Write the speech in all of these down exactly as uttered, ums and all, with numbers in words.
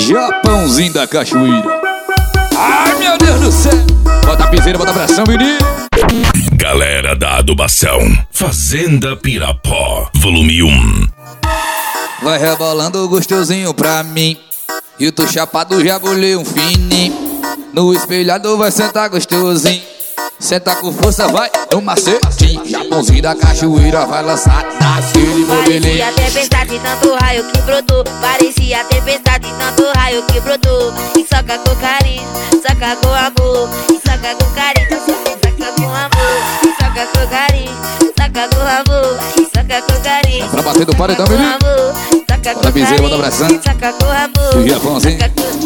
Japãozinho da cachoeira. Ai, meu Deus do céu. Bota a piseira, bota a pressão, menino. Galera da adubação, Fazenda Pirapó, volume um. Vai rebolando gostosinho pra mim. E eu tô chapado, já bolei um fininho. No espelhado vai sentar gostosinho. Senta com força, vai no macetinho. Japãozinho da cachoeira vai lançar naquele modelinho. Parecia tempestade, tanto raio que brotou. Parecia tempestade, tanto raio que brotou. E soca com carinho, soca com amor. E soca com carinho, soca com amor. E soca com carinho, soca com amor. E soca com carinho. Pra bater do paredão, menino. Bota a piseira, bota a pressão. Soca com amor. E Japãozinho.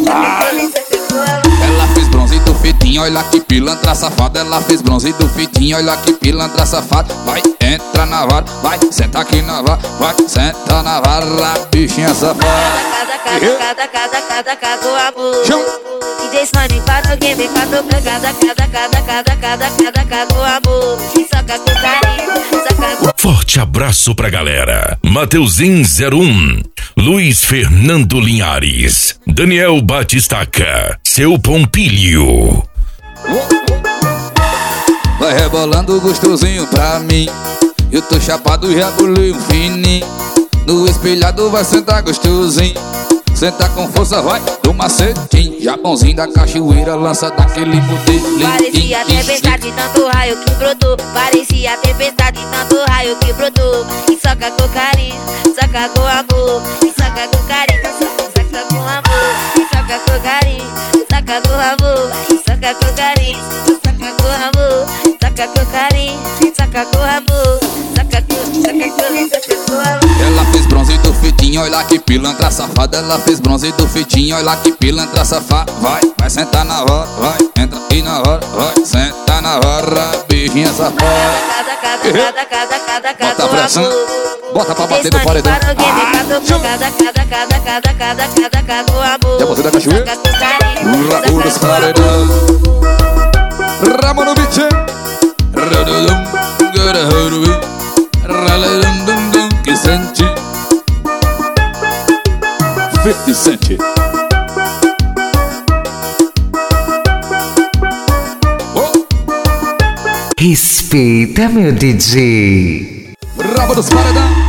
Ela fez bronze do fitinho, olha que pilantra safada. Ela fez bronze do fitinho, olha que pilantra safada. Vai, entra na vara, vai, senta aqui na vara. Vai, senta na vara, bichinha safada. Cada, cada, cada, cada, cada, cada, com amor. D J Sony para o game, quatro pra cada, cada, cada, cada, cada, cada, cada, com amor. E soca com carinho, soca com... Forte abraço pra galera. Mateuzinho zero um, Luiz Fernando Linhares, Daniel Batistaca, seu Pompilho. Vai rebolando gostosinho pra mim. Eu tô chapado, já bolei um fininho. No espelhado vai sentar gostosinho. Senta com força, vai do macetinho. Japãozinho da cachoeira lança daquele modelinho. Parecia tempestade, tanto raio que brotou. Parecia tempestade, tanto raio que brotou. E soca com carinho, soca com amor. E soca com carinho, soca, soca com amor. E soca com carinho, soca com amor. E soca com carinho, soca com amor. Soca com carinho, soca com amor. Soca com, soca com, soca com amor. Ela fez bronze do fitinho, olha que pilantra safada. Ela fez bronze do fitinho, olha que pilantra safada. Vai, vai sentar na vara, vai, entra aqui na vara. Vai, senta na vara, bichinha safada. Cada, cada, cada, cada, cada, cada, bota a pressão, bota pra bater no paredão. Cada, cada, cada, cada, cada, cada, cada, cada, com amor. Já você da cachoeira? Rabo dos paredão. Ramo no bicho. Que sente fifty Cent. Respeita, meu D J. Rabo dos paredão.